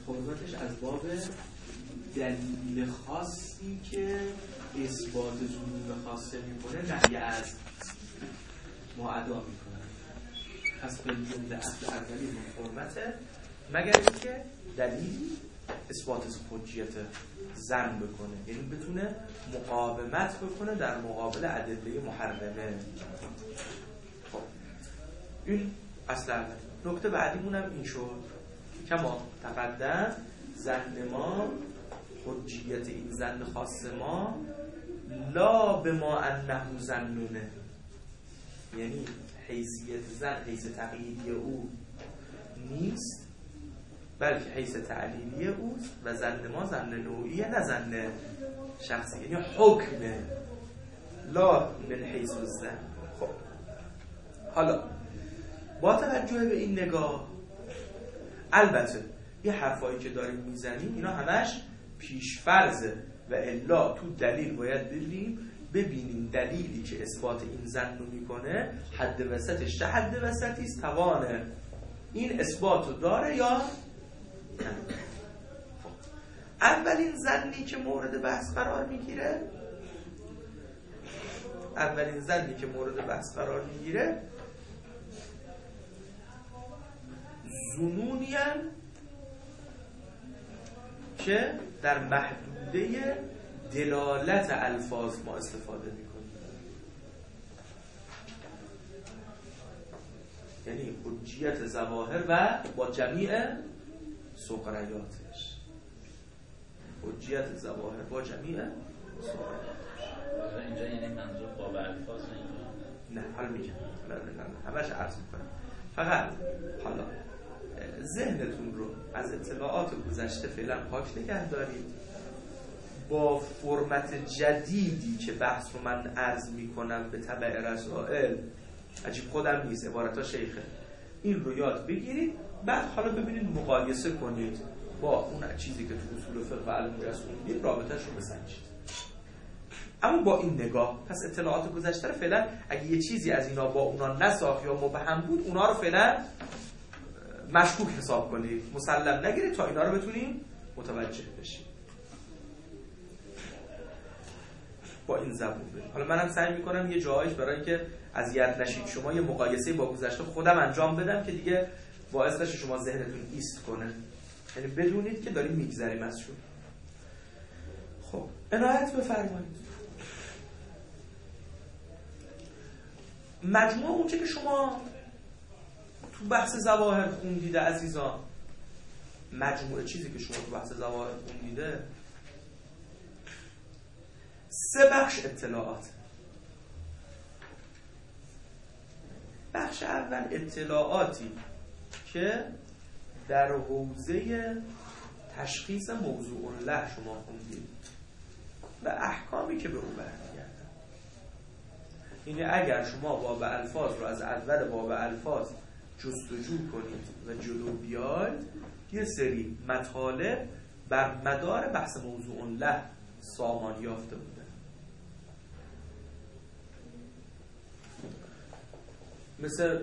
حرمتش از باب دلیل خاصی که اثبات ظنون خاصه میکنه نهی از ما ادا میکنه. پس به جمله اصل اولی حرمته مگر اینکه دلیلی اثبات حجیت ظن بکنه، یعنی بتونه مقاومت بکنه در مقابل ادله محرمه. خب این اصل اول. نکته بعدیمون هم این شد که ما تقدم ظن ما، حجیت این ظن خاص ما لا به ما انه ظنونه، یعنی حیثیت ظن حیث تقییدی او نیست بلکه حیث تعلیلی اوست و ظن ما ظن نوعیه نه ظن شخصی، یعنی حکمه لا من حیث الظن. خب حالا با توجه به این نگاه، البته یه حرفایی که داریم میزنیم اینا همش پیشفرضه و الا تو دلیل باید ببینیم دلیلی که اثبات این ظن رو میکنه حد وسطش چه حد وسطی است، توانه این اثبات رو داره یا نه. اولین ظنی که مورد بحث قرار میگیره ظنونیان که در محدوده دلالت الفاظ ما استفاده میکنیم، یعنی حجیت ظواهر و با جمیع سقریاتش، حجیت ظواهر با جمیع سقریاتش. اینجا یعنی منظور باب الفاظ نه حال میگم همش عرض میکنم، فقط حالا ذهنتون رو از اطلاعات گذشته فعلا پاک نگه دارید. با فرمت جدیدی که بحث رو من عرض میکنم به تبع رسائل، عجیب خودم نیست، عبارتا شیخه، این رو یاد بگیرید، بعد حالا ببینید مقایسه کنید با اون چیزی که تو اصول فقه و علم رسوندید، رابطه‌اش رو بسنجید. اما با این نگاه پس اطلاعات گذشته رو فعلا اگه یه چیزی از اینا با اونا نساخت یا مبهم بود، اونا رو فعلا مشکوک حساب کنید، مسلم نگیرید تا اینا رو بتونیم متوجه بشیم. با این زبون بریم. حالا منم سعی میکنم یه جایش برای اینکه اذیت نشید شما یه مقایسه با گذشته خودم انجام بدم که دیگه باعث بشه شما ذهنتون ایست کنه، یعنی بدونید که داریم میگذریم ازشون. خب عنایت بفرمایید. مجموع اونچه که شما تو بحث ظواهر خوندیده عزیزان، مجموعه چیزی که شما تو بحث ظواهر خوندیده 3 بخش اطلاعات. بخش اول اطلاعاتی که در حوزه تشخیص موضوع له شما خوندید و احکامی که به اون برمیگردن. یعنی اگر شما باب الفاظ رو از اول باب الفاظ جستجو کنید و جلو بیاید، یه سری مطالب بر مدار بحث موضوع له سامان یافته بوده. مثل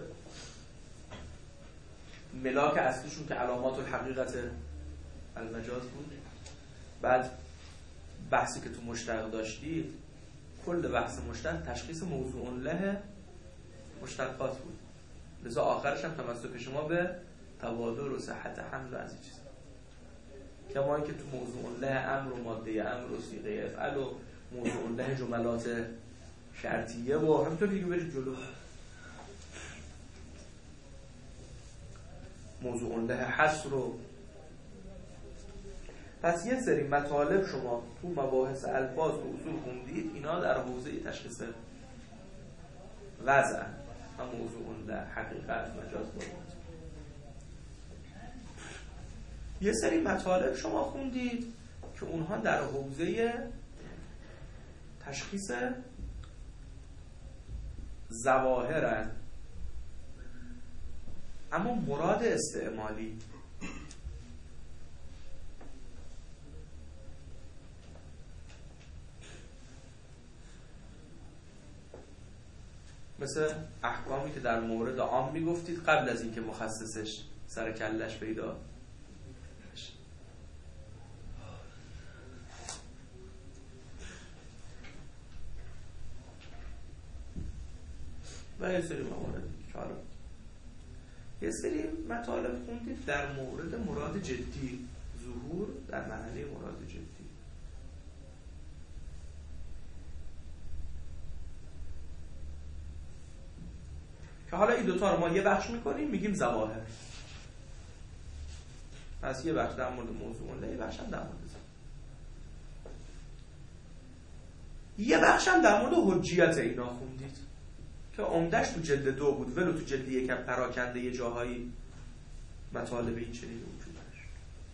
ملاک اصلیشون که علامات الحقیقت المجاز بود. بعد بحثی که تو مشتق داشتید، کل بحث مشتق تشخیص موضوع له مشتقات بود، لذا آخرش هم تمسک شما به تبادل و صحت حمل و از این چیزا، کما اینکه تو موضوع له امر و ماده امر و صیغه افعل و موضوع له جملات شرطیه و همینطور دیگه برید جلو. موضوع له حصر و پس یه سری مطالب شما تو مباحث الفاظ و اصول خوندید، اینا در حوزه تشخیص وضع و موضوع له حقیقت مجاز بود. یه سری مطالب شما خوندید که اونها در حوزه تشخیص ظواهرن، اما مراد استعمالی. مثل احکامی که در مورد عام میگفتید قبل از اینکه مخصصش سر کلش پیدا. و یه سری موارد که حالا یه سری مطالب خوندید در مورد مراد جدی، ظهور در معنی مراد جدی. که حالا این دوتا رو ما یه بخش میکنیم میگیم ظواهر. پس یه بخش در مورد موضوع مونده، یه بخش هم در مورد ظاهر. یه بخش هم در مورد حجیت اینا خوندید که عمدش تو جلد 2 بود، ولو تو جلد 1 پراکنده یه جاهایی مطالب این چنین وجود داشت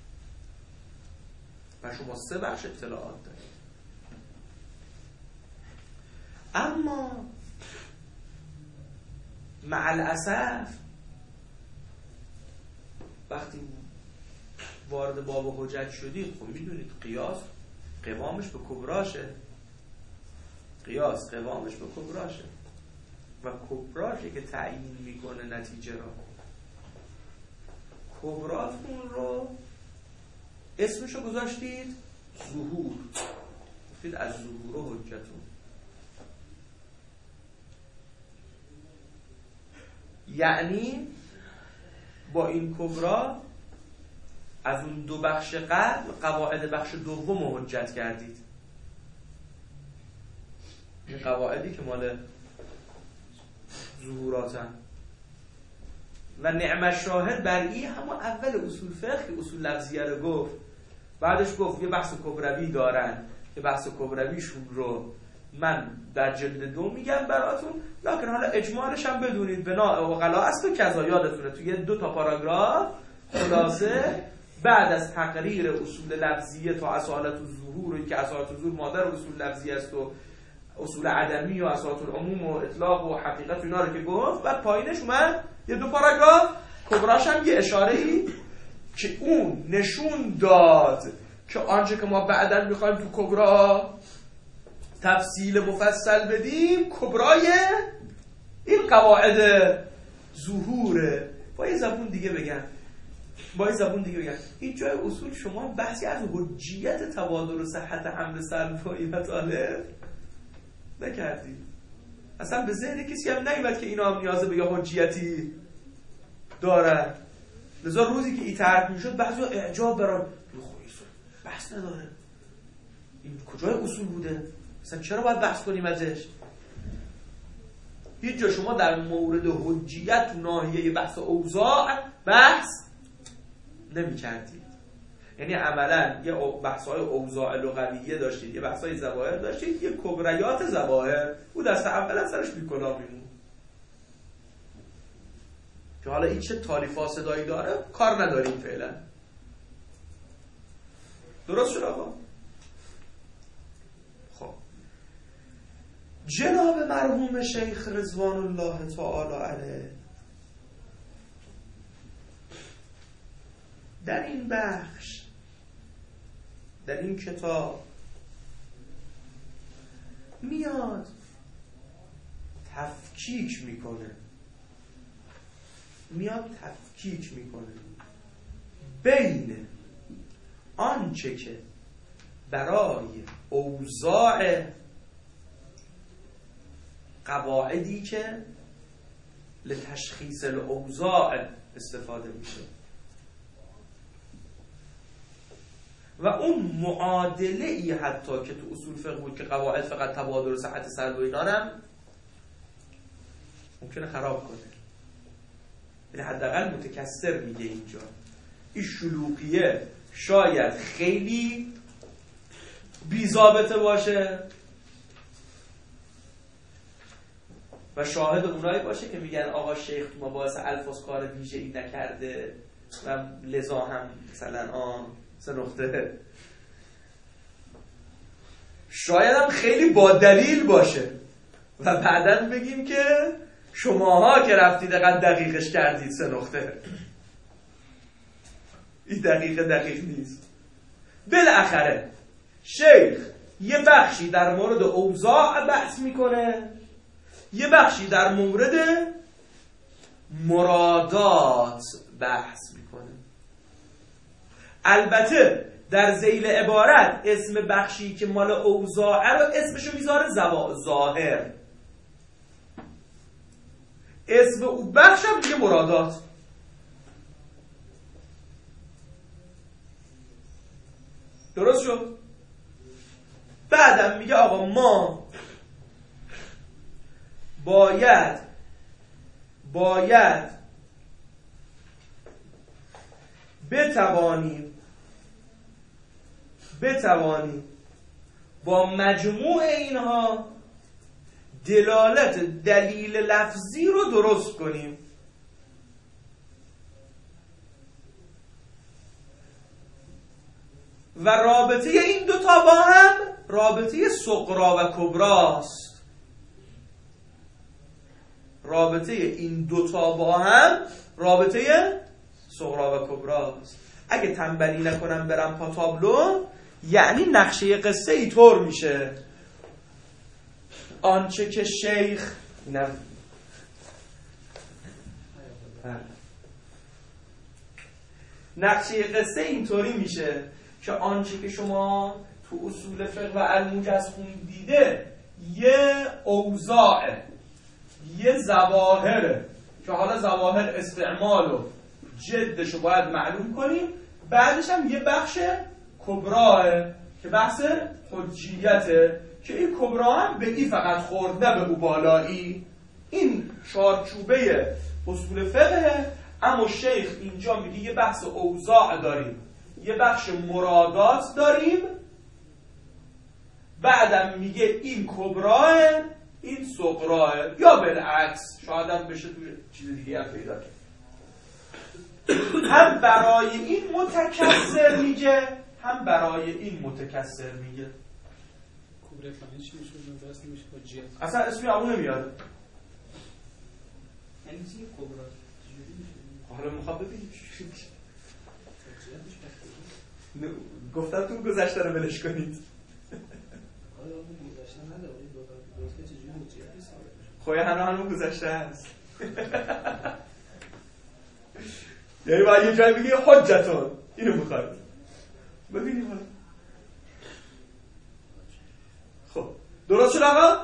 و شما 3 بخش اطلاعات دارید. اما مع الاسف وقتی وارد باب حجت شدید، خب میدونید قیاس قوامش به کبراشه، قیاس قوامش به کبراشه و کبراشه که تعیین میکنه نتیجه را. کبراتون رو اسمشو گذاشتید ظهور، گفتید از ظهور و حجتون. یعنی با این کبرا از اون 2 بخش قبل قواعد بخش دوم حجت کردید. این قواعدی که مال ظهوراتن و نعم شاهد بر این همون اول اصول فقه که اصول لفظیه رو گفت، بعدش گفت یه بحث کبروی دارن که بحث کبرویشون رو من در جلد 2 میگم براتون، لکن حالا اجمالش هم بدونید بنا اوغلا است و کذا یادتونه توی 2 تا پاراگراف خلاصه بعد از تقریر اصول لفظیه تا اصالت الظهور که اصالت الظهور مادر اصول لفظیه است و اصول عدمی و اصالت العموم و اطلاق و حقیقت اینا رو که گفت، بعد پایینش اومد یه 2 پاراگراف کبراش هم یه اشاره‌ای که اون نشون داد که آنچه که ما بعداً می‌خوایم تو کبرا تفصیل مفصل بدیم کبرای این قواعد ظهوره. با یه زبون دیگه بگم این جای اصول شما بحثی از حجیت تبادل و صحت حمل سلب و این مطالب نکردید. اصلا به ذهن کسی هم نیومد که اینا هم نیازه به یه حجیتی دارن. لذا روزی که این طرح میشد بعضی اعجاب برای بحث نداره، این کجای اصول بوده، مثلا چرا باید بحث کنیم ازش؟ هیچ جا شما در مورد حجیت و ناحیه بحث اوضاع بحث نمی کردید. یعنی عملا یه بحث‌های اوضاع لغویه داشتید، یه بحث‌های ظواهر داشتید، یه کبریات ظواهر او دست اول از سرش بی‌کلاه میمون که حالا این چه تالی فاسدایی داره کار نداریم فعلا. درست شد آقا؟ خب جناب مرحوم شیخ رضوان الله تعالی علیه در این بخش، در این کتاب میاد تفکیک میکنه بین آنچه که برای اوضاع قواعدی که لتشخیص الاوضاع استفاده میشه و اون معادله ای حتی که تو اصول فقه بود که قواعد فقط تبادل و صحت سلب و اینا هم ممکنه خراب کنه. یعنی حداقل متکثر میگه اینجا این شلوغیه شاید خیلی بی‌ضابطه باشه و شاهد اونایی باشه که میگن آقا شیخ تو مباحث الفاظ کار ویژه‌ای نکرده و لذا هم مثلا 3 نقطه شاید هم خیلی با دلیل باشه و بعداً بگیم که شماها که رفتید دقیقش کردید 3 نقطه. این دقیق نیست. بالاخره شیخ یه بخشی در مورد اوضاع بحث میکنه، یه بخشی در مورد مرادات بحث میکنه. البته در ذیل عبارت اسم بخشی که مال اوضاع رو اسمشو میذاره ظاهر. اسم او بخش هم میگه مرادات. درست شد؟ بعدم میگه آقا ما باید بتوانیم با مجموع اینها دلالت دلیل لفظی رو درست کنیم. و رابطه این دوتا با هم رابطه صغرا و کبراست. رابطه این دوتا با هم رابطه صغرا و کبراست. اگه تنبلی نکنم برم پا تابلو، یعنی نقشه قصه ای طور میشه آنچه که شیخ نقشه قصه اینطوری میشه که آنچه که شما تو اصول فقه و الموجز خوندیده یه اوضاعه، یه ظواهره که حالا ظواهر استعمال و جدشو باید معلوم کنیم. بعدش هم یه بخش کبراه که بحث حجیته که این کبرا هم به این فقط خورد نه به او بالایی. این چارچوبه اصول فقه. اما شیخ اینجا میگه یه بحث اوضاع داریم، یه بخش مرادات داریم، بعدم میگه این کبراه این صغراه، یا بالعکس شاید هم بشه تو چیز دیگه هم پیدا کرد. هم برای این متکثر میگه هم برای این متکثر میگه. کبرا فهمی چی میشه؟ دست نمیشه با جیت. اصلا اسمی اون نمیاد. یعنی چی کبرا؟ چجوری میشه؟ حالا میخوام ببینیم. گفتم تو گذشته رو ولش کنید. حالا اون گذشته نداره، این درست که چجوری حجیتی ثابت میشه؟ خویا هنوز گذشته هست. یعنی باید یه جایی بگی حجتون اینو میخواید ببینیم. حالا خب درست شد آقا؟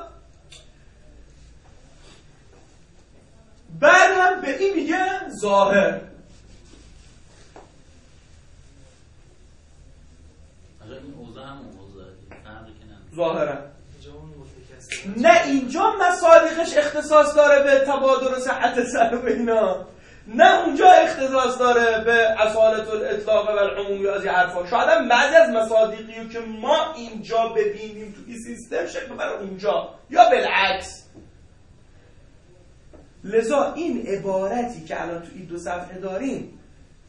بعد هم به این میگه ظاهر. این اوضاع هم اوضاع فرقی که نه ظاهرا نه اینجا مصادیقش اختصاص داره به تبادر و صحت سلب اینا، نه اونجا اختصاص داره به اصالت الاطلاق و العموم یا از این حرفا. شاید هم بعضی از مصادیقی که ما اینجا ببینیم تو این سیستم شکل برای اونجا یا بالعکس. لذا این عبارتی که الان تو این 2 صفحه داریم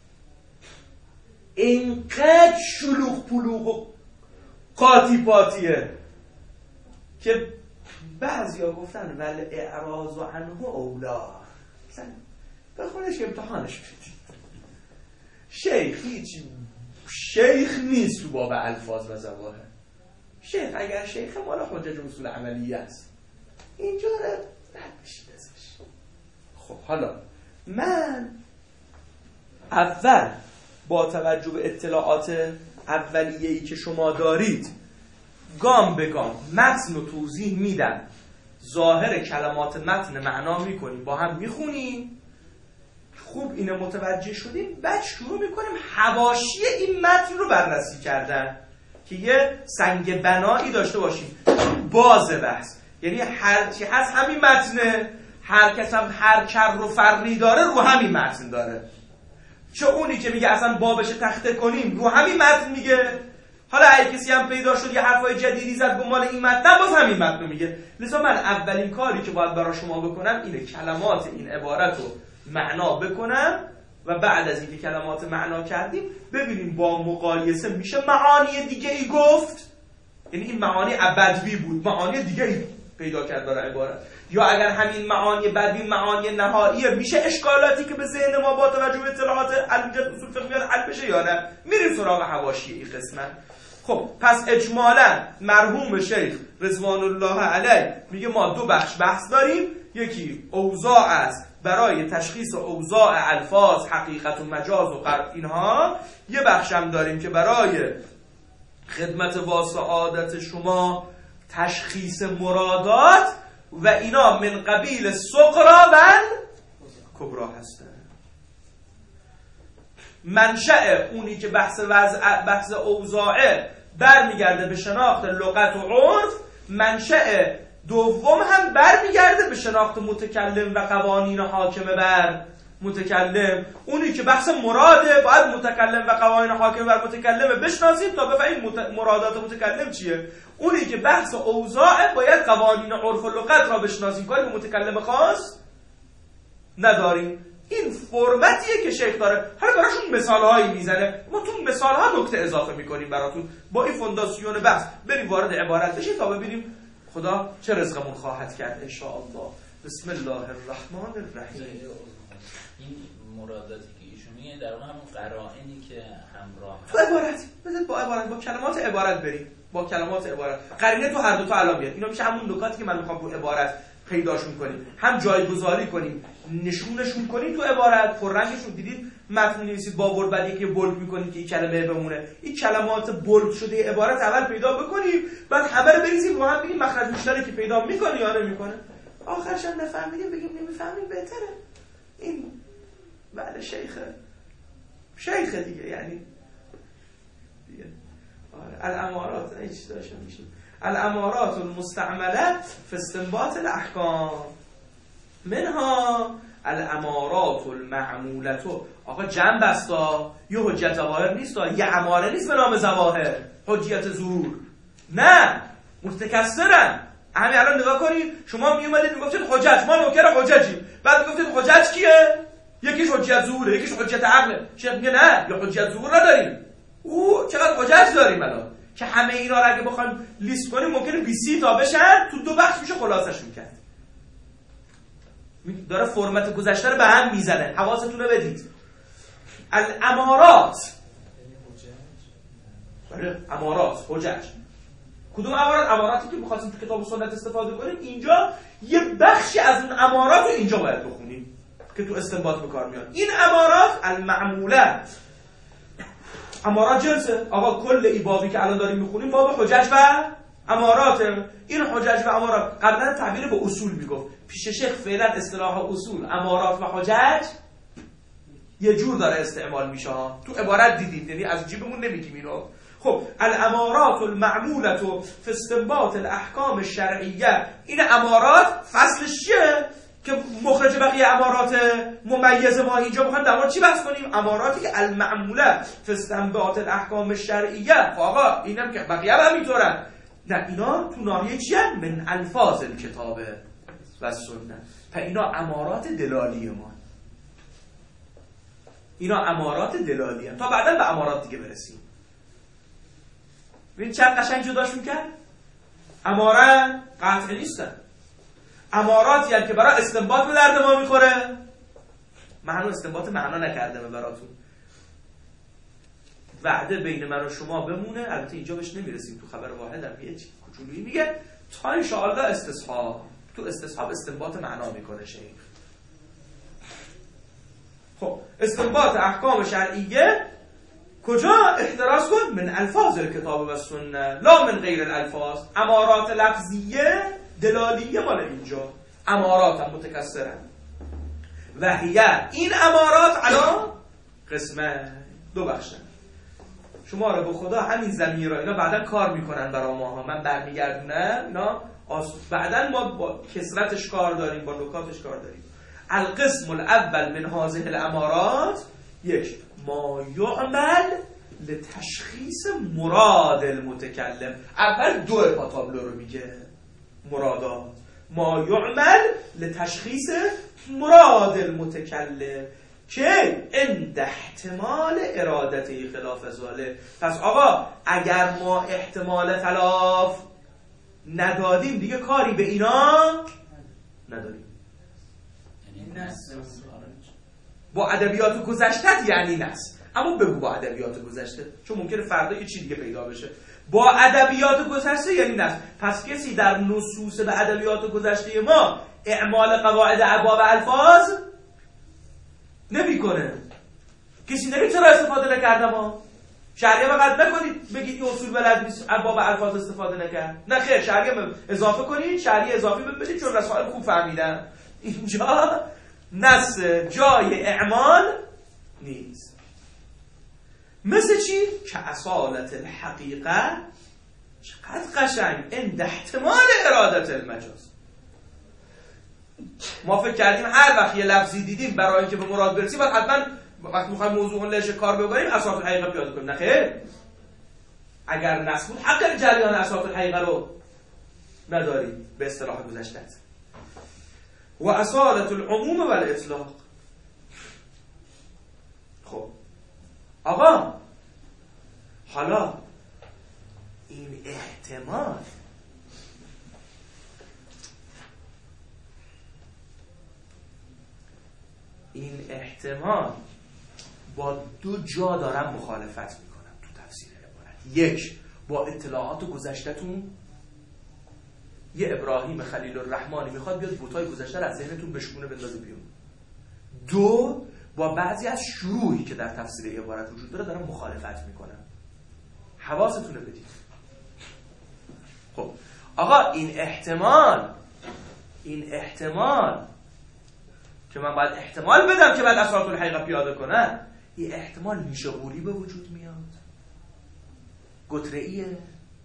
اینقدر شلوغ پلوغ و قاطی پاتیه که بعضیا گفتن ول اعراض عنه اولا. مثلا بخونش که امتحانش بدید. شیخ نیست تو باب الفاظ و ظواهر. شیخ اگر شیخ مال حجج اصول عملیه است. اینجا رد بشید ازش. خب حالا من اول با توجه به اطلاعات اولیه‌ای که شما دارید گام به گام متن رو توضیح میدم. ظاهر کلمات متن معنا میکنیم، با هم میخونیم. خوب اینو متوجه شدیم، بعد شروع میکنیم حواشی این متن رو بررسی کردن که یه سنگ بنایی داشته باشیم. باز بحث یعنی هر چی هست همین متنه، هر کس هم هر کر رو فرقی داره رو همین متن داره. چه اونی که میگه اصلا بابش تخته کنیم رو همین متن میگه، حالا اگه کسی هم پیدا شد یه حرفای جدیدی زد به مال این متن باز همین متن میگه. لذا من اولین کاری که باید برای شما بکنم اینه کلمات این عبارت رو معنا بکنم و بعد از اینکه کلمات معنا کردیم ببینیم با مقایسه میشه معانی دیگه ای گفت. یعنی این معانی بدوی بود، معانی دیگه ای پیدا کرد برای عبارت، یا اگر همین معانی بدوی معانی نهاییه میشه اشکالاتی که به ذهن ما با توجه به اطلاعات الموجز اصول فقهی حل بشه یا نه. میریم سراغ حواشی این قسمت. خب پس اجمالا مرحوم شیخ رضوان الله علیه میگه ما 2 بخش بحث داریم. یکی اوضاع است برای تشخیص اوضاع الفاظ، حقیقت و مجاز و غرب اینها. یه بخش هم داریم که برای خدمت واسعادت شما تشخیص مرادات و اینا من قبیل صغرا و کبرا هستن. منشأ اونی که بحث اوضاعه برمیگرده به شناخت لغت و عرف، منشأ دوم هم برمیگرده به شناخت متکلم و قوانین حاکمه بر متکلم. اونی که بحث مراده باید متکلم و قوانین حاکمه بر متکلم بشناسیم تا بفهمیم مرادات متکلم چیه. اونی که بحث اوضاعه باید قوانین عرف و لغت را بشناسیم، کاری به متکلم خاص نداریم. این فرمتیه که شیخ داره. حالا براشون مثالهایی میزنه، ما تو مثالها نکته اضافه میکنیم براتون. با این فونداسیون بحث بریم وارد عبارت بشیم تا ببینیم خدا چه رزقمون خواهد کرد ان شاء الله. بسم الله الرحمن الرحیم. این مراداتی که ایشون میگه در واقع همون قرائنی که همراه تو عبارت بذار با عبارت، با کلمات عبارت بریم، با کلمات عبارت. قرینه تو هر دو تا الان بیاد. اینا میشه همون نکاتی که من میخوام تو عبارت پیداشون کنیم، هم جایگذاری کنیم، نشونشون کنیم تو عبارت. پررنگشون دیدید متن نویسید با ورد، بعد یکی بولد میکنید که این کلمه بمونه. این کلمات بولد شده عبارت اول پیدا بکنیم، بعد همه رو بریزیم رو هم ببینیم مخرج مشترکی پیدا میکنه یا نمیکنه. آخرش هم نفهمیدیم بگیم نمیفهمیم بهتره. این بله شیخه دیگه، یعنی دیگه. آره الامارات این چیز داشته میشه. الامارات المستعمله فی استنباط الاحکام، منها الامارات المعموله. آقا جنب استا، یه حجت ظواهر نیست، یه اماره نیست به نام ظواهر حجیت ظهور، نه متکثرن. همین الان نگاه کنید، شما می اومدید میگفتید حجت، ما نوکر حججیم، بعد میگفتید حجت کیه؟ یکیش حجیت ظهوره، یکیش حجیت عقله. شیخ میگه نه، یا حجیت ظهور نداریم، چقدر حجت داریم الان که همه اینا رو اگه بخوایم لیست کنیم ممکنه 20 تا بشن، تو 2 بخش میشه خلاصشون کرد. داره فرمت گذشته رو به هم میزنه، حواستون رو بدید. الامارات، بله امارات، حجج. کدوم امارات؟ اماراتی که می‌خواستیم تو کتاب و سنت استفاده کنیم. اینجا یه بخشی از اون امارات رو اینجا باید بخونیم که تو استنباط به کار میاد. این امارات المعموله، امارات جنسه. آقا کل ای بابی که الان داریم میخونیم باب حجج و امارات. این حجج و امارات قبلا تعبیر به اصول میگفت، پیش شیخ فعلا اصطلاح اصول امارات و حجج یه جور داره استعمال میشه. تو عبارت دیدید، یعنی از جیبمون نمیگیم اینو. خب الامارات المعموله فی استنباط الاحکام الشرعیه، این امارات فصلش چیه که مخرج بقیه امارات ممیز ما اینجا میخوایم در مورد چی بحث کنیم؟ اماراتی که المعموله فی استنباط الاحکام الشرعیه. آقا اینم که بقیه هم همینطورن، نه اینا تو ناحیه چیه؟ من الفاظ الکتاب و سنت. پس اینا امارات دلالی ما، اینا امارات دلالی هم. تا بعدا به امارات دیگه برسیم. ببین چند قشنگ جداشون کرد. اماره قطعی نیستن، اماراتی هم که برای استنباط به درد ما میخوره. من هنوز استنباط معنا نکردم براتون. وعده بین من و شما بمونه، البته اینجا بهش نمیرسیم، تو خبر واحد هم یه چیز کوچولویی میگه تا ان شاء الله استصحاب. تو استصحاب استنباط معنا میکنه شیخ. خب استنباط احکام شرعیه کجا احتراز کن؟ من الفاظ کتاب و سنت لا من غیر الالفاظ. امارات لفظیه دلالیه مال اینجا، امارات هم متکثرن. وحیه این امارات الان قسمه 2 بخشن. شما رو به خدا همین ضمیر را اینا بعداً کار میکنن برای ما، من برمیگردونم اینا بعداً ما با کثرتش کار داریم، با نکاتش کار داریم. القسم الاول من هذه الامارات، یک ما یعمل لتشخیص مراد المتکلم. اول 2 پاتابلو رو میگه مرادات. ما یعمل لتشخیص مراد المتکلم که عند احتمال ارادته خلاف ذلك. پس آقا اگر ما احتمال خلاف ندادیم دیگه کاری به اینا نداریم. یعنی با ادبیات گذشته یعنی نص، اما بگو با ادبیات گذشته، چون ممکنه فردا یه چیز دیگه پیدا بشه. با ادبیات گذشته یعنی نص. پس کسی در نصوص به ادبیات گذشته ما اعمال قواعد ابواب الفاظ نمیکنه. کسی نمیگه چرا استفاده نکردم ها؟ شریعه فقط نکنید بگید این اصول بلد نیست ابواب الفاظ استفاده نکرد. نه خیر، شریعه اضافه کنید، شریعه اضافی بدید چون رسائل خوب فهمیدن. اینجا نص جای اعمال نیست. مثل چی؟ که اصالت الحقیقه چقدر قشنگ عند احتمال ارادت المجاز. ما فکر کردیم هر وقت یه لفظی دیدیم برای اینکه به مراد برسیم باید حتما وقتی میخوایم موضوع لهش کار ببریم اساس الحقیقه پیاده کنیم. نه خیر، اگر نص بود حق جریان اساس الحقیقه رو نداریم به اصطلاح گذشته. و اصالت العموم و الاطلاق. خب آقا حالا این احتمال با دو جا دارم مخالفت میکنم تو تفسیر عبارت. یک، با اطلاعات گذشته‌تون، یه ابراهیم خلیل الرحمانی میخواد بیاد بوتای گذشته رو از ذهنتون بشکونه بندازه بیرون. دو، با بعضی از شروعی که در تفسیر عبارت وجود داره دارم مخالفت میکنم. حواستونه بدید. خب آقا این احتمال که من باید احتمال بدم که بعد اصالت الحقیقه پیاده کنم، این احتمال میشه قولی به وجود میاد، گتره‌ایه.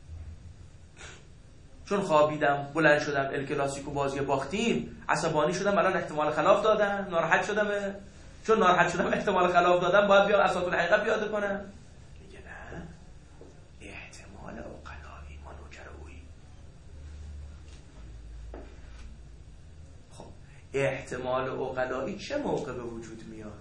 چون خوابیدم بلند شدم الکلاسیکو بازی باختیم عصبانی شدم الان احتمال خلاف دادم، ناراحت شدم، چون ناراحت شدم احتمال خلاف دادم باید بیام اصالت الحقیقه پیاده کنم. میگه نه، احتمال عقلایی منوکروی. خب احتمال عقلایی چه موقع به وجود میاد؟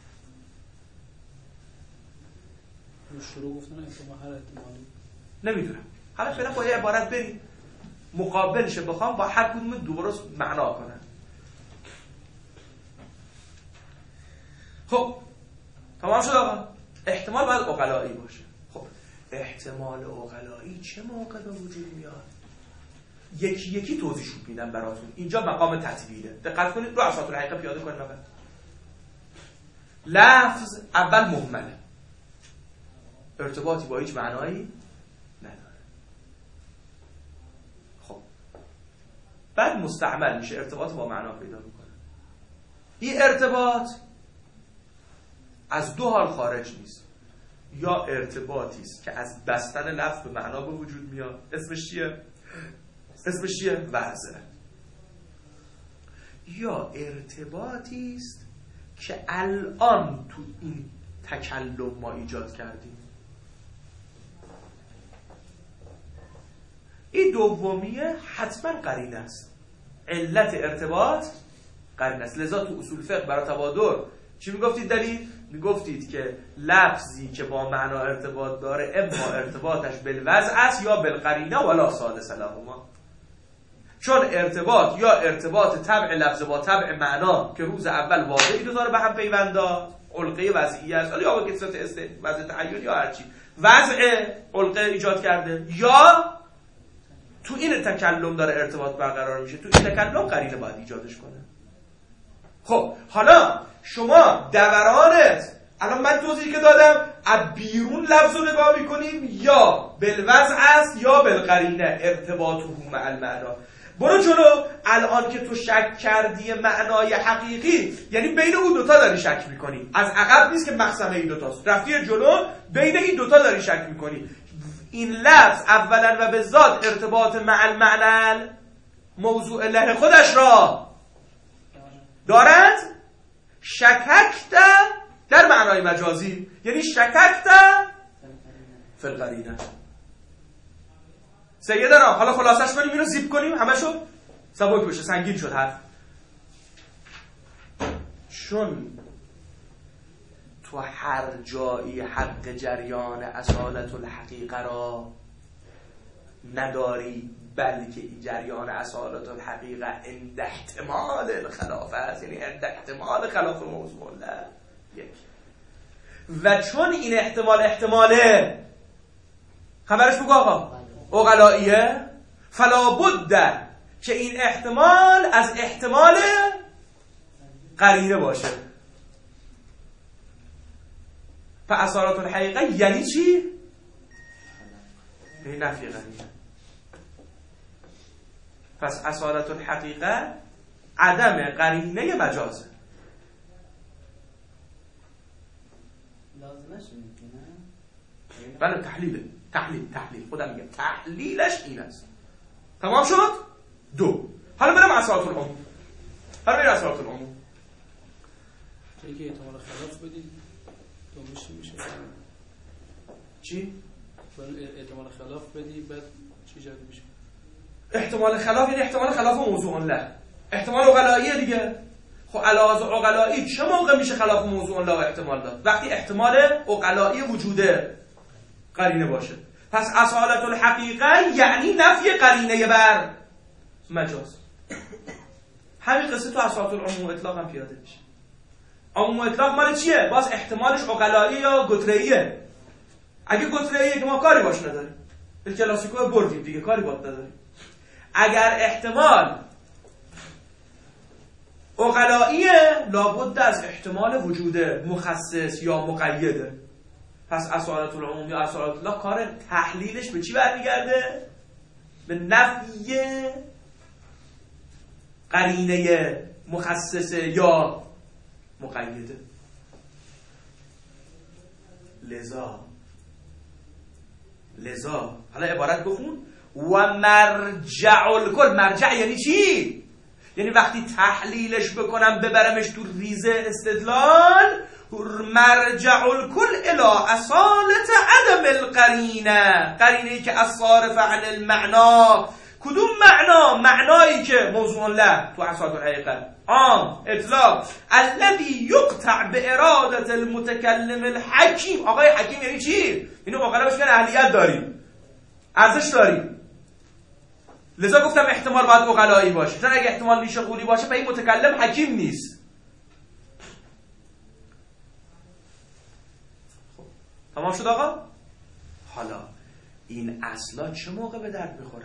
شروع گفتن احتمال هر احتمالی نمیدونم. حالا فعلا با یه عبارت بریم مقابلش بخوام با هر کدوم درست معنا کنم. خب تمام شد آقا. احتمال باید عقلایی باشه. خب احتمال عقلایی چه موقع به وجود میاد؟ یکی یکی توضیح میدم براتون. اینجا مقام تطبیقه. دقت کنید رو اساس الحقیقه پیاده کنید. اول لفظ اول مهمله، ارتباطی با هیچ معنایی نداره. خب بعد مستعمل میشه، ارتباط با معنا پیدا میکنه. این ارتباط از دو حال خارج نیست. یا ارتباطی است که از بستن لفظ به معنا به وجود میاد، اسمش چیه؟ وضع. یا ارتباطی است که الان تو این تکلم ما ایجاد کردیم. این دومیه حتما قرینه است. علت ارتباط قرینه است. لذا تو اصول فقه برای تبادر چی میگفتید دلیل؟ میگفتید که لفظی که با معنا ارتباط داره اما ارتباطش بالوضع است یا بالقرینه ولا ثالث لهما. چون ارتباط یا ارتباط طبع لفظ با طبع معنا که روز اول واضحی دو داره به هم پیونداد، علقه وضعی است، یا با کثرت وضع تحیل یا هرچی وضع علقه ایجاد کرده، یا تو این تکلم داره ارتباط برقرار میشه، تو این تکلم قرینه باید ایجادش کنه. خب حالا شما دورانت الان من توضیحی که دادم از بیرون لفظ رو نگاه میکنیم یا بالوضع است یا بالقرینه ارتباطه مع المعنا. برو جلو. الان که تو شک کردی معنای حقیقی یعنی بین اون دوتا داری شک میکنی، از عقب نیست که مقسمه این دوتاست، رفتی جلو بین این دوتا داری شک میکنی. این لفظ اولا و به ذات ارتباط مع المعنى موضوع له خودش را دارد. شککت در معنای مجازی یعنی شککت فی القرینه. سیدنا حالا خلاصش کنیم اینو زیپ کنیم همشو سبک بشه، سنگین شد حرف. چون تو هر جایی حق جریان اصالت الحقیقه را نداری، بلکه این جریان اصالت الحقیقه عند احتمال الخلاف است، یعنی عند احتمال خلاف موضوع الله. یک. و چون این احتماله خبرش بگو آقا عقلائیه، فلا بد که این احتمال از احتمال قرینه باشه. فاصالت الحقیقه یعنی چی؟ یعنی نفی قرینه. پس اصالت الحقیقه عدم قرینه مجازه. بله تحلیل خودم میگم تحلیلش این است. تمام شد؟ 2. حالا برم اساسات العموم. که احتمال خلاف بدید دومش میشه چی؟ احتمال خلاف بدی بعد چی جاری میشه؟ احتمال خلاف یعنی احتمال خلاف موضوع له. احتمال عقلاییه دیگه. خب علاوه عقلایی چه موقع میشه خلاف موضوع له و احتمال داد؟ وقتی احتمال عقلایی وجوده قرینه باشه. پس اصالت الحقیقه یعنی نفی قرینه بر مجاز. همین قصه تو اصالت العموم اطلاق هم پیاده میشه. عموم اطلاق مال چیه؟ باز احتمالش عقلایی یا گتره‌ایه. اگه گتره‌ایه که ما کاری باش نداریم. ال کلاسیکو بردیم دیگه کاری باش نداریم. اگر احتمال عقلاییه لابد از احتمال وجود مخصص یا مقیده. پس اصالت العموم یا اصالت الله کار تحلیلش به چی برمیگرده؟ به نفی قرینه مخصصه یا مقیده. لذا حالا عبارت بخون و مرجع الکل. مرجع یعنی چی؟ یعنی وقتی تحلیلش بکنم ببرمش تو ریزه استدلال، مرجع الکل الی اصالت عدم القرینه. قرینه‌ای که الصارف عن المعنا. کدوم معنا؟ معنایی که موضوع له تو اصالت الحقیقه عام اطلاق الذی یقطع به اراده المتکلم الحکیم. آقای حکیم یعنی چی؟ اینو واقعا بهش میگن اهلیت داریم، ارزش داریم. لذا گفتم احتمال باید عقلایی باشه، چون اگه احتمال نیشه قولی باشه به این متکلم حکیم نیست. خب تمام شد آقا؟ حالا این اصلا چه موقع به درد میخوره؟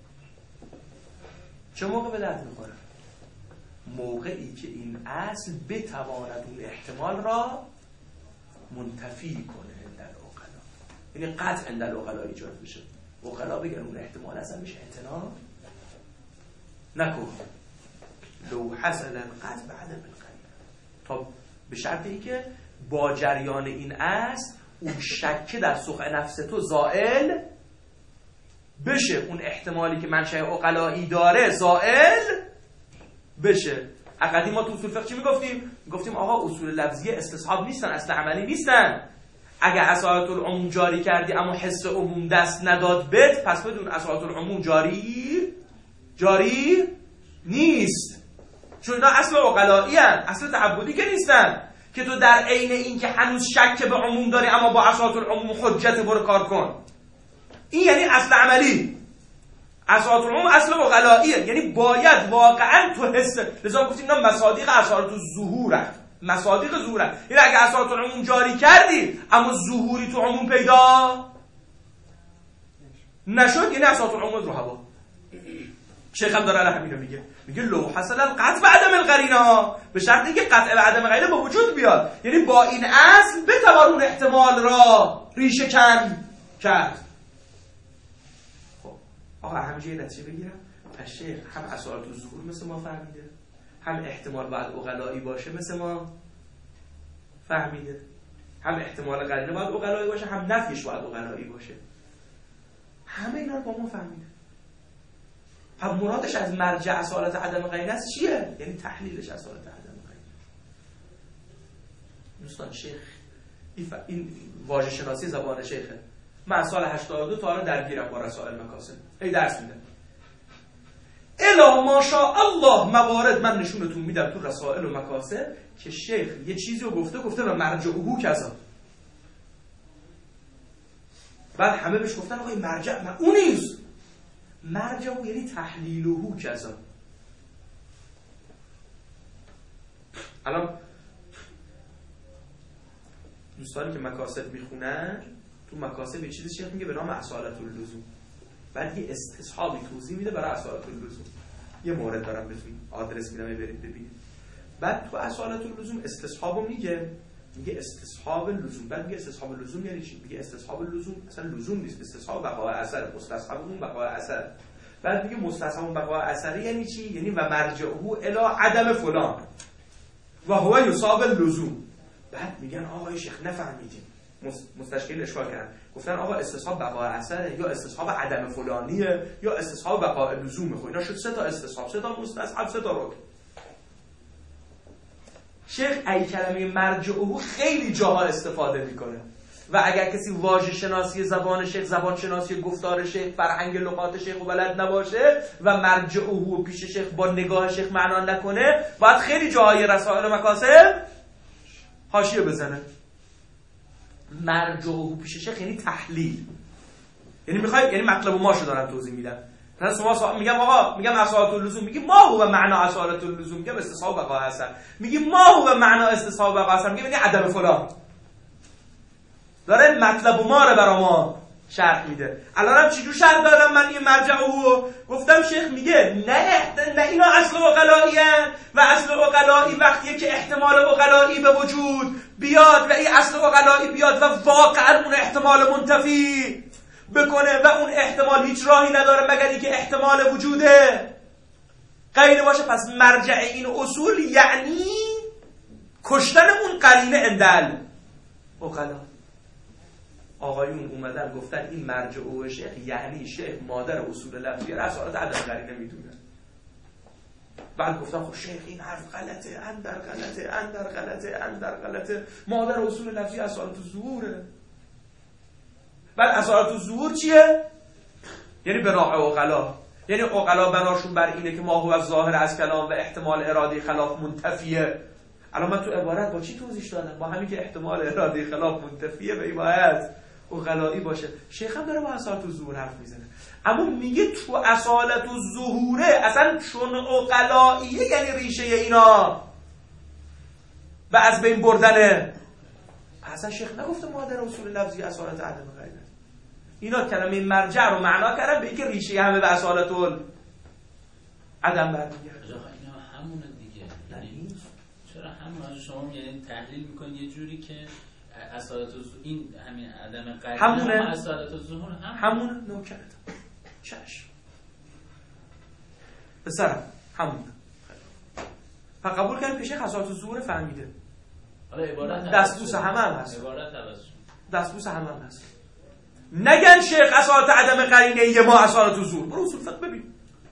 موقعی که این اصل بتواند اون احتمال را منتفی کنه در عقلا. یعنی قطع در عقلا ایجاد بشه. عقلا بگن اون احتمال اصلا میشه اعتنا نکن. لو حصل القطع بعد بالقرینه. تا به شرطی که با جریان این اصل اون شک در سوق نفس تو زائل بشه، اون احتمالی که منشأ عقلایی داره زائل بشه. قدیم ما تو اصول فقه چی میگفتیم آقا اصول لفظی استصحاب نیستن، اصل عملی نیستن. اگر اصالت العموم جاری کردی اما حس عموم دست نداد بهت، پس بدون اصالت العموم جاری نیست. چون اینا اصل عقلایی هستن، اصل تعبدی که نیستن که تو در عین این که هنوز شک به عموم داری اما با اصالت العموم حجت برو کار کن. این یعنی اصل عملی. اصالت العموم اصل عقلاییه، یعنی باید واقعا تو حس. لذا گفتیم اینا مصادیق اصالت الظهور، مصادیق ظهور. یعنی اگه اصالت العموم جاری کردی اما ظهوری تو عموم پیدا نشد، یعنی اصالت العموم رو هوا. شیخ هم داره همین رو میگه لو حصل القطع بعدم القرینه، به شرط اینکه قطع بعدم قرینه با وجود بیاد، یعنی با این اصل بتوان اون احتمال را ریشه کن کرد. آقا همینجا یه نتیجه بگیرم. پس شیخ هم اصالت الظهور مثل ما فهمیده، هم احتمال باید عقلایی باشه مثل ما فهمیده، هم احتمال قرینه باید عقلایی باشه، هم نفیش باید عقلایی باشه. همه اینا رو با ما فهمیده. پس مرادش از مرجع اصالت عدم قرینه است چیه؟ یعنی تحلیلش اصالت عدم قرینه. دوستان شیخ این واژه شناسی زبان شیخه. من سال 82 تا الان درگیرم با رسائل مکاسب. درس میدم. الا ماشاء الله موارد من نشونتون میدم تو رسائل و مکاسب که شیخ یه چیزی رو گفته به مرجعه کذا. بعد همه بهش گفتن آقا این مرجع من اون نیست. مرجع یعنی تحلیله کذا. الان دوستانی که مکاسب میخونن تو مکاسب یه چیزی شیخ میگه به نام اصالت اللزوم. بعد یه استصحابی توضیح میده برای اصالت اللزوم. یه مورد دارم بهتون آدرس میدم برید ببینید. بعد تو اصالت اللزوم استصحابو میگه استصحاب اللزوم. بعد میگه استصحاب اللزوم یعنی چی؟ میگه استصحاب اللزوم اصلا لزوم نیست، استصحاب بقای اثر، مستصحب اون بقای اثر. بعد میگه مستصحب اون بقای اثر یعنی چی؟ یعنی و مرجعه الی عدم فلان و هو یصاب اللزوم. بعد میگن آقای شیخ نفهمیدیم. مستشکل اشکال کردن، گفتن آقا استصحاب بقاء اثره یا استصحاب عدم فلانیه یا استصحاب بقاء لزومه. خب اینا شد 3 تا استصحاب، 3 تا مستصحب، 3 تا رکن. شیخ ای کلمه مرجعه خیلی جاها استفاده میکنه و اگر کسی واژه شناسی زبان شیخ، زبان شناسی گفتار شیخ، فرهنگ لغات شیخ و بلد نباشه و مرجعه و پیش شیخ با نگاه شیخ معنا نکنه، باید خیلی جاهای رسائل مکاسب حاشیه بزنه. مرجعه و پیش شیخ یعنی تحلیل، یعنی یعنی مطلب ماشو دارم توضیح میدم. مثلا شما میگم آقا، میگم اصالت اللزوم، میگی ما هو معنا اصالت اللزوم، میگم استصحاب بقاء اثر، میگی ما هو معنا استصحاب بقاء اثر، میگم یعنی عدم فلان. داره مطلب ما رو برا ما شرح میده. الانم چجور شرح دادم من این مرجعه رو؟ گفتم شیخ میگه نه اینا اصل عقلایی ان و اصل عقلایی وقتیه که احتمال عقلایی به وجود بیاد و این اصل عقلایی بیاد و واقعا اون احتمال منتفی بکنه و اون احتمال هیچ راهی نداره مگر اینکه احتمال وجوده غیر باشه. پس مرجع این اصول یعنی کشتن اون قرینه اندل عقلا. آقایون اومدن گفتن این مرجع و شیخ یعنی شیخ مادر اصول لفظی رسالت عدم قرینه میدونه. بعد گفتم خب شیخ این حرف غلطه، اندر غلطه، مادر اصول لفظی اصالت الظهوره. بعد اصالت الظهور چیه؟ یعنی به راه عقلا، یعنی عقلا بناشون بر اینه که ما هو از ظاهر از کلام و احتمال اراده خلاف منتفیه. الان من تو عبارت با چی توضیح دادم؟ با همین که احتمال اراده خلاف منتفیه به این باید عقلایی باشه. شیخ هم داره با اصالت الظهور حرف میزنه، اما میگه تو اصالت الظهوره اصلا چون عقلاییه یعنی ریشه اینا و از بین بردنه. اصلا شیخ نگفته مادر اصول لفظی اصالت عدم قرینه. اینا کلمه مرجع رو معنا کردن به اینکه ریشه همه به اصالت عدم برمیگرده. اینا همونه دیگه. یعنی چرا همون شما یعنی تحلیل میکنید یه جوری که اصالت این همین عدم قرینه همونه، اصالت الظهور همونه. نوکرت چشم بسرم همونه. فقبول کردیم پیش اصالت الظهور فهمیده. حالا عبارت دستبوس همه هم هست، عبارت عوض شد. دستبوس همه هم هست. نگن شیخ اصالت عدم قرینه یه ما اصالت الظهور. برو اصول فقه ببین.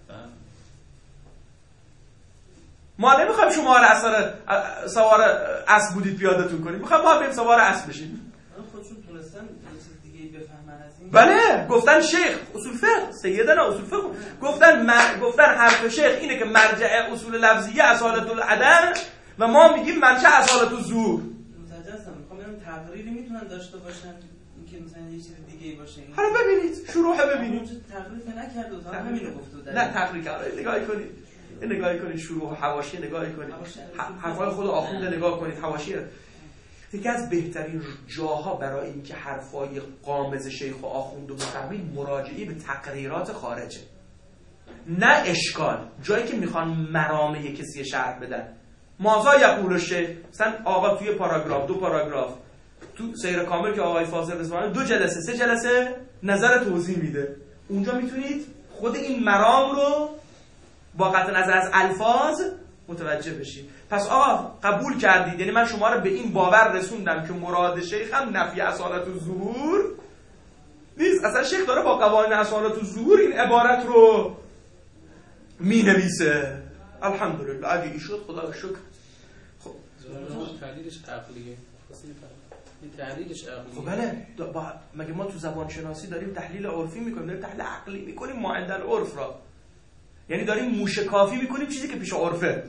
ما نمیخوایم شما رو اثر سوار اسب بودید پیاده‌تون کنیم، میخوایم ما بریم سوار اسب بشیم. خودشون تونستن یه چیز دیگه بفهمن از این. بله گفتن شیخ اصول فقه سیدنا اصول فقه گفتن حرف شیخ اینه که مرجع اصول لفظیه اصالت العدم و ما میگیم منشأ اصالت الظهور. متوجه هستم. میخوام ببینم تقریری میتونن داشته باشن اینکه مثلا یه چیز دیگه باشه. حالا ببینید شروح ببینید. تقریر نکرد و همینو گفت. نه تقریر کرد. نگاه کنید. نگاه کنید شروح حواشی نگاه کنید. حرفای خود آخوند نگاه کنید. حواشی یکی از بهترین جاها برای اینکه حرفای قامز شیخ و آخوند رو بفهمید مراجعه به تقریرات خارجه. نه اشکال جایی که میخوان مرامه کسی شرح بدن. مازا یقول الشیخ مثلا آقا توی پاراگراف 2 پاراگراف تو سیر کامل که آقای فاضل رضوانی 2 جلسه 3 جلسه نظر توضیح میده. اونجا میتونید خود این مرام رو با قطع نظر از الفاظ متوجه بشید. پس آقا قبول کردید، یعنی من شما رو به این باور رسوندم که مراد شیخ هم نفی اصالت الظهور نیست. اصلا شیخ داره با قوانین اصالت الظهور این عبارت رو می نویسه. الحمدلله اگه این شد خدا رو شکر. خب تحلیلش عقلیه. این تحلیلش عقلیه. خب بله مگه ما تو زبان شناسی داریم تحلیل عرفی میکنیم، داریم تحلیل عقلی میکنیم ما عند العرف را، یعنی داریم موشکافی میکنیم چیزی که پیش عرفه.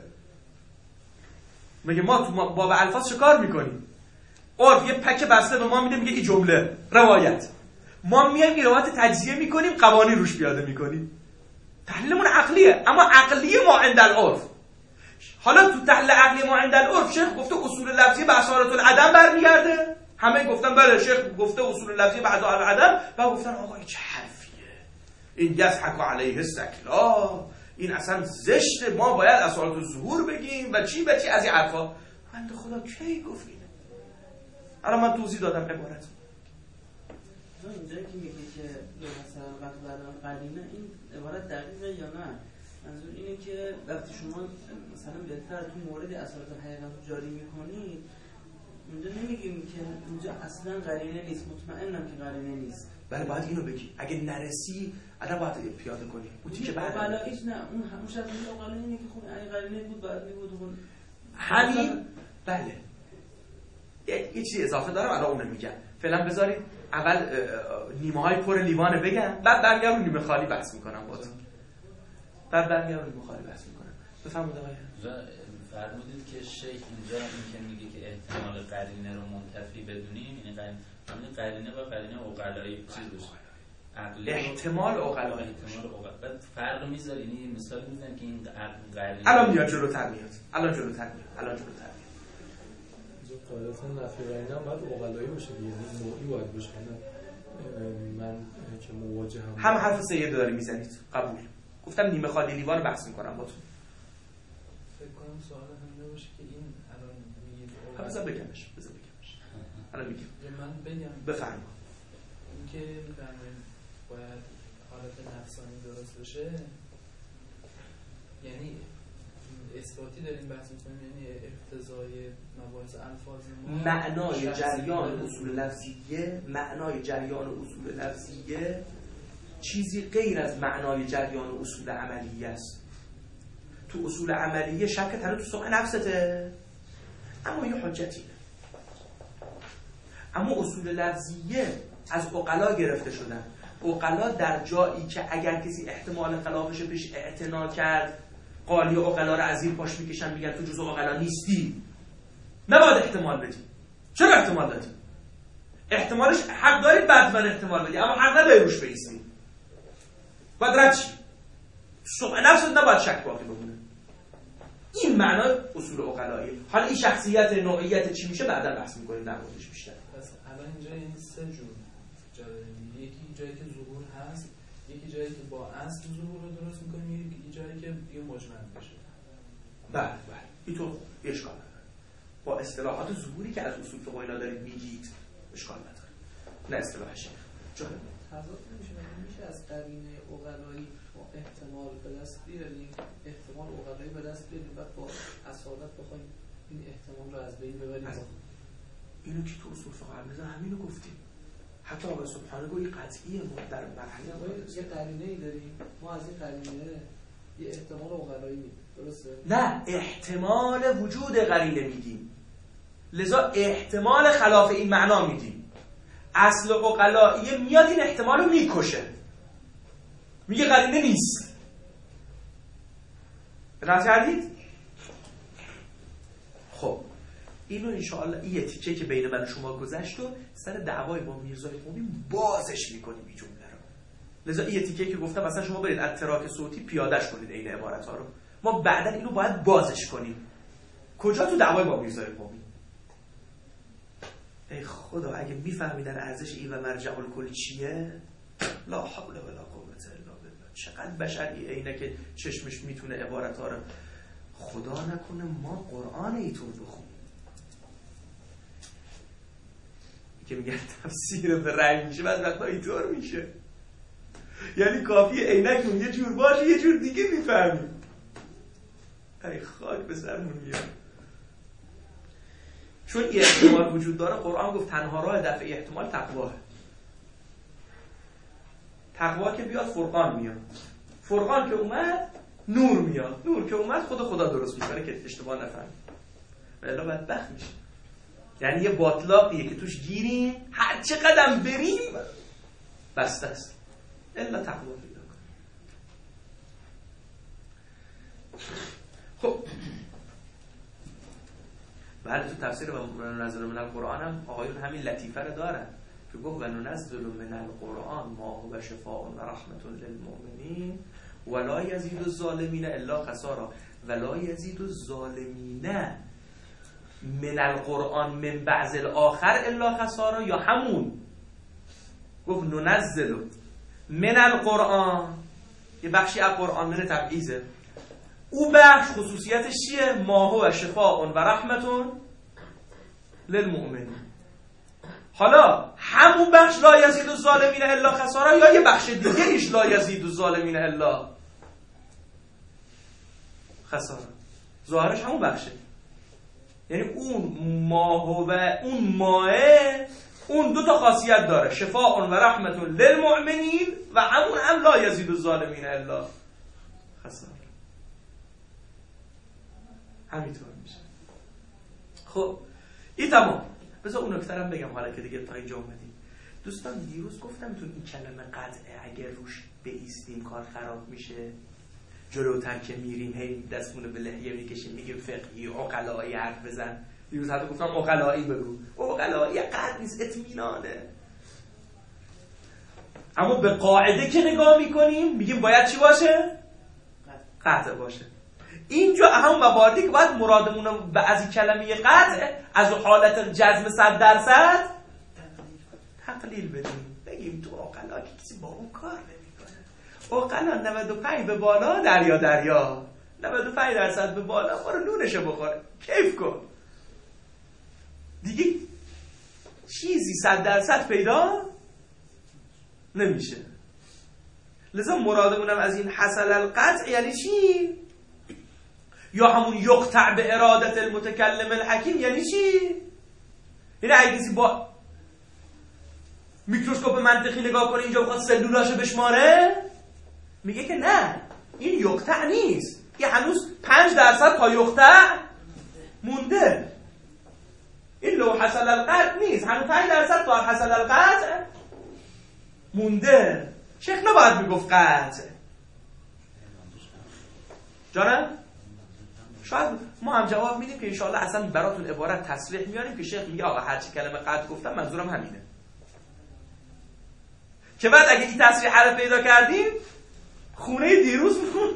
مگه ما تو باب الفاظ شکار میکنیم؟ عرف یه پک بسته به ما میده میگه این جمله روایت، ما میایم این روایت تجزیه میکنیم قوانین روش پیاده میکنیم. تحلیلمون عقلیه، اما عقلیه ما عند العرف. حالا تو تحلیل عقلی ما عند العرف شیخ گفته اصول لفظی به اصالت العدم برمیگرده. همه گفتن بله شیخ گفته اصول لفظی به اصالت العدم. و گفتن آقا این چه حرفیه، این یضحک علیه السکلا، این اصلا زشته، ما باید اصالت الظهور بگیم و چی از این حرفا. بنده خدا کی گفت اینه؟ الان من توضیح دادم عبارت. اونجایی که میگه که مثلا وقت قرینه این عبارت دقیقه یا نه؟ منظور اینه که وقتی شما مثلا بهتر تو مورد اصالت حقیقت جاری میکنید اونجا نمیگیم که اونجا اصلا قرینه نیست، مطمئنم که قرینه نیست. بله باید اینو بگی. اگه نرسی الان باید پیاده کنی. اون تیکه بعد اوقلاییش نه، اون شرط اوقلایی اینه که خب اگه قرینه بود بعد میبود همین. بله یه چیزی اضافه دارم الان اونو میگم. فعلا بذارید اول نیمه های پر لیوانه بگم، بعد برمیام رو نیمه خالی بحث میکنم باهاتون. بعد برمیام رو نیمه خالی بحث میکنم. بفرمایید آقای. فرمودید که شیخ اینجا این که میگه که احتمال قرینه رو منتفی بدونیم، یعنی قرینه و قرینه عقلایی چیز باشه. احتمال عقلایی. احتمال عقل. بعد فرق میذاره، یعنی مثال میزنن که این قرینه الان میاد جلوتر میاد. الان جلوتر میاد. قاعدتا نفی قرینه هم باید عقلایی باشه دیگه، نوعی باید باشه. من که مواجهم هم حرف سید داری میزنید. قبول. گفتم نیمه خالی لیوان بحث میکنم با تو. فکر کنم سوال هم نباشه که این الان میگید بذار بگمش. الان میگم. من بگم. بفرما. اینکه میفرمایید باید حالت نفسانی درست بشه، یعنی اثباتی داریم بحث می‌کنیم، یعنی اقتضای مباحث الفاظ ما معنای جریان اصول لفظیه چیزی غیر از معنای جریان اصول عملیه است. تو اصول عملیه شک تنو تو سمع نفسته، اما یه حجتی. اما اصول لفظیه از عقلا گرفته شدن. عقلا در جایی که اگر کسی احتمال خلافش بهش اعتنا کرد، قالی عقلا رو از این پاش میکشن میگن تو جزء عقلا نیستی، نباید احتمال بدی. چرا احتمال دادی؟ احتمالش حق داری بعد من احتمال بدی، اما حق نداری روش بایستی. باید رد شی. سمع نفست نباید شک باقی بمونه. این معنای اصول عقلاییه. حالا این شخصیت نوعیت چی میشه بعدا بحث میکنیم در موردش بیشتر. پس الان اینجا این سه جور جایی، یکی جایی که ظهور هست، یکی جایی که با اصل ظهور رو درست میکنیم، یکی جایی که دیگه مجمل بشه. بله این تو اشکال نداره. با اصطلاحات ظهوری که از اصول فقه اینا دارید میگید اشکال نداره. نه اصطلاحش جالب. تضاد میشه از قرینه عقلایی با احتمال به دست بیاریم، احتمال عقلایی به دست بیاریم، بعد با اصالت بخوایم این احتمال رو از بین ببریم. اینو که تو اصول فقه عرضه همینو گفتیم. حتی آقای سبحانه گویی قطعیه. ما در مرحله یه قرینه‌ای داریم، ما از این قرینه یه احتمال عقلایی میدیم، درسته؟ نه، احتمال وجود قرینه میدیم، لذا احتمال خلاف این معنا میدیم. اصل عقلاییه میاد این احتمال رو میکشه، میگه قرینه نیست. راضی کردید؟ خب اینو انشاءالله یه تیکه که بین من و شما گذشت و سر دعوای با میرزای قمی بازش میکنیم این جمله رو. لذا یه تیکه که گفتم مثلا شما برید از تراک صوتی پیادهش کنید این عبارت ها رو، ما بعدا اینو باید بازش کنیم. کجا؟ تو دعوای با میرزای قمی. ای خدا اگه میفهمیدن ارزش این و مرجع الکل چیه، لا حول ولا قوة الا بالله. چقدر بشری اینه که چشمش میتونه عبارت ها رو، خدا نکنه ما قرآن ایتون بخونیم که میگن تفسیر به رنگ میشه، بعد وقتا اینطور میشه. یعنی کافی عینکمون یه جور باشه یه جور دیگه میفهمیم. ای خاک به سرمون میاد. چون این احتمال وجود داره، قرآن گفت تنها راه دفع احتمال تقواه. تقوا که بیاد فرقان میاد، فرقان که اومد نور میاد، نور که اومد خدا درست میکنه که اشتباه نفهمیم. والا بدبخت میشه. یعنی یه باطلاقیه که توش گیریم، هر چه قدم بریم بسته است الا تقوا پیدا کنیم. خب بعد تو تفسیر و ننزل من القرآن هم آقایون همین لطیفه رو دارن که گفت و ننزل من القرآن ما هو شفاء و رحمت للمؤمنین ولا یزید الظالمین الا خسارا. ولا یزید الظالمین من القرآن من بعض الاخر الا خسارا، یا همون گفت ننزل من القرآن یه بخشی از قرآن من تبعیضه، او بخش خصوصیتش چیه؟ ما هو شفاء و رحمت للمؤمنین. حالا همون بخش لا یزید الظالمین الا خسارا، یا یه بخش دیگه ایش لا یزید الظالمین الا خسارا. ظاهرش همون بخشه، یعنی اون ماه و اون ماه اون دو تا خاصیت داره، شفاء و رحمت للمؤمنین و همون هم لا یزید الظالمین الا خسارا. همینطور میشه. خب این تمام. بذار اون نکته رو بگم حالا که دیگه تا اینجا اومدیم. دوستان دیروز گفتم تو این کلمه قطعه اگر روش بایستیم کار خراب میشه. جلوتر که میریم هی دستمون به لحیه میکشیم میگیم فقهی عقلایی حرف بزن. دیروز حتی گفتم عقلایی بگو. عقلایی قطع نیست، اطمینانه. اما به قاعده که نگاه میکنیم میگیم باید چی باشه؟ قطع باشه. اینجا اهم مبادی که باید مرادمون از این کلمه قطع از حالت جزم 100% تقلیل بدیم. بگیم تو عقلا که کسی با اون کار نمیکنه. عقلا 95 به بالا دریا 95% به بالا برو نونشو بخوره کیف کن دیگه. چیزی 100% پیدا نمیشه. لذا مرادمونم از این حصل القطع یعنی چی؟ یا همون یقطع به ارادت المتکلم الحکیم یعنی چی؟ یعنی اگه کسی با میکروسکوپ منطقی نگاه کنه اینجا بخواد سلولاشو بشماره میگه که نه این یقطع نیست، یه هنوز 5% تا یقطع مونده. این لو حصل القطع نیست، هنوز 5% تا حصل القطع مونده. شیخ نباید میگفت قطع. جانم؟ شاید ما هم جواب میدیم که انشاءالله اصلا براتون عبارت تصریح میاریم که شیخ میگه آقا هرچی کلمه قطع گفتم منظورم همینه. که بعد اگه این تصریح رو پیدا کردیم خونه دیروز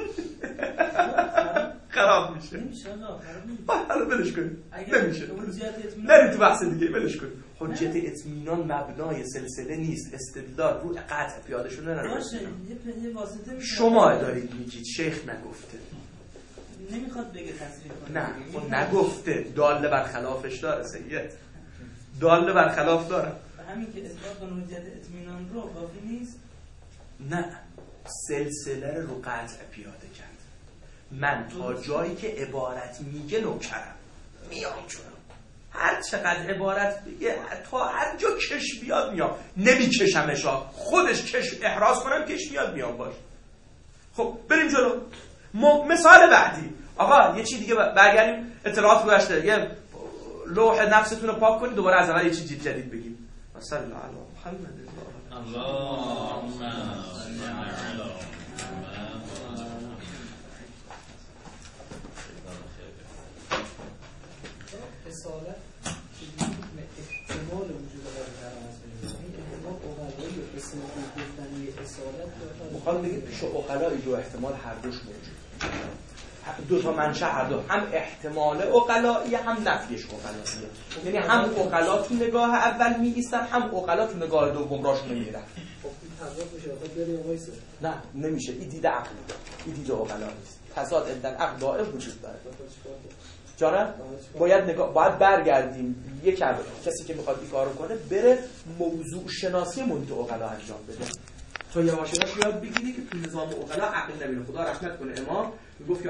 خراب میشه. حالا بلش کنیم. نمیشه. نریم تو بحث دیگه بلش کنیم. حجت اطمینان مبنای سلسله نیست، استدلال رو قطع پیاده شده نره. شما دارید میگید شیخ نگفته. نمیخواد بگه تصریح کنه. نه خب نگفته، داله بر خلافش داره سید. داله بر خلاف داره. همین که اثبات کنه حجت اطمینان رو کافی نیست. نه سلسله رو قطع پیاده کرد. من تا جایی که عبارت میگه نوکرم میام جلو، هر چقدر عبارت بگه تا هر جا کش بیاد میام. نمیکشمش ها، خودش کش احراز کنم کش بیاد میام باش. خب بریم جلو. مثال بعدی آقا یه چی دیگه برگردیم اطلاعات گذشته، یه لوح نفستون رو پاک کنید دوباره از اول یه چیز جدید بگیم. صلی الله علی محمد. اللهم اصالت احتمال وجود احتمال اقلایی و قسم گفتنی اصالت مخواد بگه پیش اقلایی دو احتمال هر دوش موجود، دو تا منشأ هر دو، هم احتمال اقلایی هم نفیش اقلاییه. یعنی هم اقلا تو نگاه اول می ایستن هم اقلا تو نگاه دوم راش نمیرن. خب این تضاد میشه آخه بریم وایسه. نه نمیشه، این دید عقلی، این دید اقلا نیست. تضاد عند عقل دائم وجود داره. جانم باید برگردیم یک کسی که میخواد این کارو کنه بره موضوع شناسی منطق اقلا انجام بده تا یواش یواش یاد بگیری که تو نظام اقلا عقل نمیره. خدا رحمت کنه امام میگفت